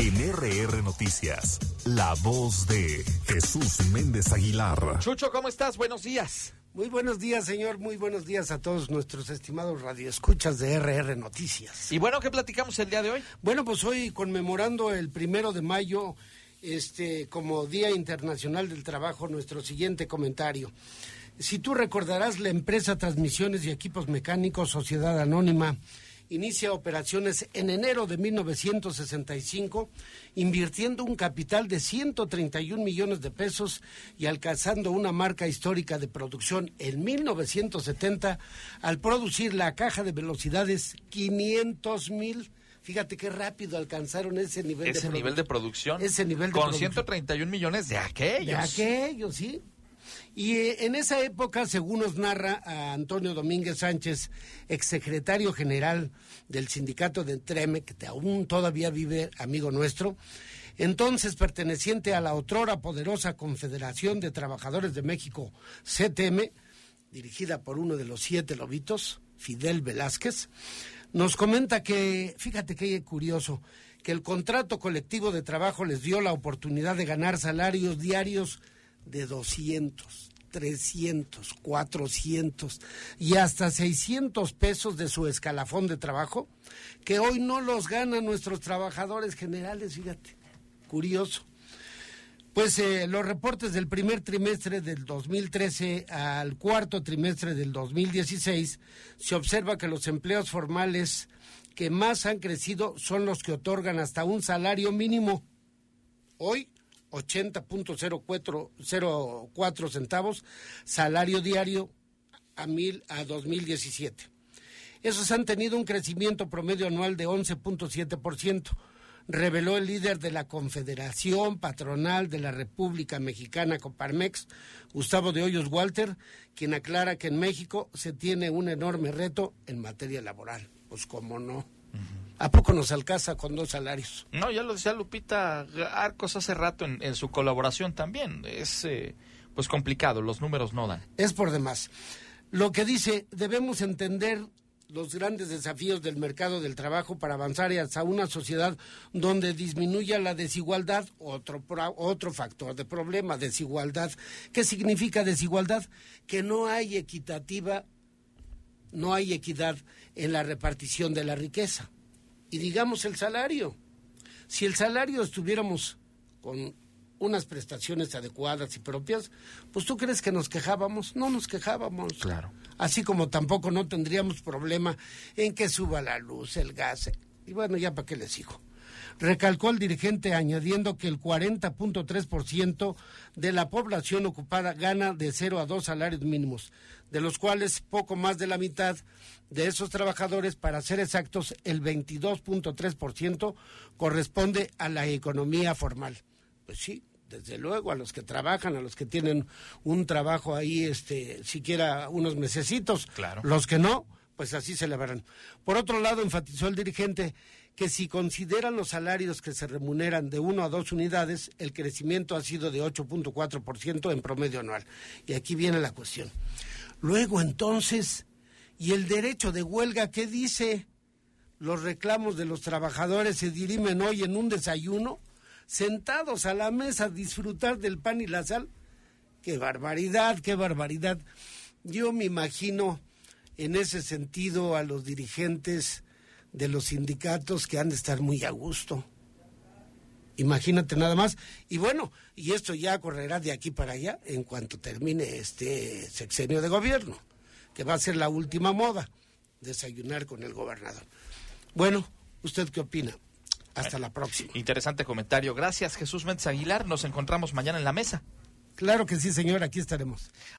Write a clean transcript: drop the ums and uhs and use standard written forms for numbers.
En RR Noticias, la voz de Jesús Méndez Aguilar. Chucho, ¿cómo estás? Buenos días. Muy buenos días, señor. Muy buenos días a todos nuestros estimados radioescuchas de RR Noticias. Y bueno, ¿qué platicamos el día de hoy? Bueno, pues hoy conmemorando el 1 de mayo, como Día Internacional del Trabajo, nuestro siguiente comentario. Si tú recordarás, la empresa Transmisiones y Equipos Mecánicos, Sociedad Anónima, inicia operaciones en enero de 1965, invirtiendo un capital de 131 millones de pesos y alcanzando una marca histórica de producción en 1970 al producir la caja de velocidades 500,000. Fíjate qué rápido alcanzaron ese nivel de producción. Ese nivel de con producción. 131 millones de aquellos. De aquellos, sí. Y en esa época, según nos narra a Antonio Domínguez Sánchez, exsecretario general del sindicato de Treme, que aún todavía vive, amigo nuestro, entonces perteneciente a la otrora poderosa Confederación de Trabajadores de México, CTM, dirigida por uno de los 7 lobitos, Fidel Velázquez, nos comenta que, fíjate qué curioso, que el contrato colectivo de trabajo les dio la oportunidad de ganar salarios diarios de 200, 300, 400 y hasta 600 pesos de su escalafón de trabajo, que hoy no los ganan nuestros trabajadores generales, fíjate, curioso. Pues los reportes del primer trimestre del 2013 al cuarto trimestre del 2016, se observa que los empleos formales que más han crecido son los que otorgan hasta un salario mínimo. Hoy, 80.04 centavos, salario diario a 2017. Esos han tenido un crecimiento promedio anual de 11.7%, reveló el líder de la Confederación Patronal de la República Mexicana, Coparmex, Gustavo de Hoyos Walter, quien aclara que en México se tiene un enorme reto en materia laboral. Pues cómo no. ¿A poco nos alcanza con 2 salarios? No, ya lo decía Lupita Arcos hace rato en su colaboración también. Es pues complicado, los números no dan. Es por demás. Lo que dice, debemos entender los grandes desafíos del mercado del trabajo para avanzar hacia una sociedad donde disminuya la desigualdad, otro factor de problema, desigualdad. ¿Qué significa desigualdad? Que no hay equidad en la repartición de la riqueza. Y digamos el salario. Si el salario estuviéramos con unas prestaciones adecuadas y propias, pues ¿tú crees que nos quejábamos? No nos quejábamos. Claro. Así como tampoco no tendríamos problema en que suba la luz, el gas. Y bueno, ya para qué les digo. Recalcó el dirigente añadiendo que el 40.3% de la población ocupada gana de 0 a 2 salarios mínimos, de los cuales poco más de la mitad de esos trabajadores, para ser exactos, el 22.3% corresponde a la economía formal. Pues sí, desde luego, a los que trabajan, a los que tienen un trabajo ahí, siquiera unos mesecitos. Claro. Los que no, pues así se le verán. Por otro lado, enfatizó el dirigente que si consideran los salarios que se remuneran de 1 a 2 unidades, el crecimiento ha sido de 8.4% en promedio anual. Y aquí viene la cuestión. Luego, entonces, ¿y el derecho de huelga qué dice? Los reclamos de los trabajadores se dirimen hoy en un desayuno, sentados a la mesa a disfrutar del pan y la sal. ¡Qué barbaridad, qué barbaridad! Yo me imagino en ese sentido a los dirigentes de los sindicatos que han de estar muy a gusto. Imagínate nada más. Y bueno, y esto ya correrá de aquí para allá en cuanto termine este sexenio de gobierno, que va a ser la última moda, desayunar con el gobernador. Bueno, ¿usted qué opina? Hasta la próxima. Interesante comentario. Gracias, Jesús Méndez Aguilar. Nos encontramos mañana en la mesa. Claro que sí, señor. Aquí estaremos.